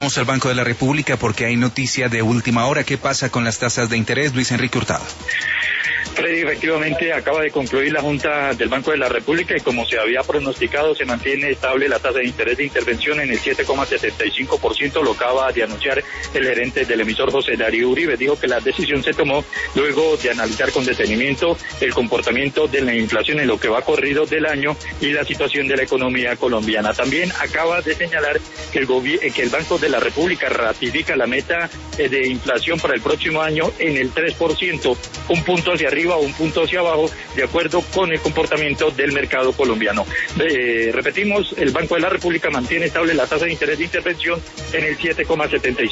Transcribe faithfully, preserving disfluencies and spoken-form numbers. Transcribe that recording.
Vamos al Banco de la República porque hay noticia de última hora. ¿Qué pasa con las tasas de interés? Luis Enrique Hurtado. Freddy, efectivamente acaba de concluir la Junta del Banco de la República y como se había pronosticado se mantiene estable la tasa de interés de intervención en el siete coma setenta y cinco por ciento, lo acaba de anunciar el gerente del emisor José Darío Uribe. Dijo que la decisión se tomó luego de analizar con detenimiento el comportamiento de la inflación en lo que va corrido del año y la situación de la economía colombiana. También acaba de señalar que el, gobi- que el Banco de la República ratifica la meta de inflación para el próximo año en el tres por ciento, un punto hacia arriba o un punto hacia abajo, de acuerdo con el comportamiento del mercado colombiano. Eh, repetimos, el Banco de la República mantiene estable la tasa de interés de intervención en el siete coma setenta y cinco por ciento.